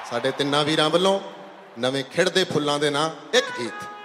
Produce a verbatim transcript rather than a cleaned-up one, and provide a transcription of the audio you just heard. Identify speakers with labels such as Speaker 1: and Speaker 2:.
Speaker 1: ਸਾਡੇ ਤਿੰਨਾਂ ਵੀਰਾਂ ਵੱਲੋਂ ਨਵੇਂ ਖਿੜਦੇ ਫੁੱਲਾਂ ਦੇ ਨਾਂ ਇੱਕ ਗੀਤ।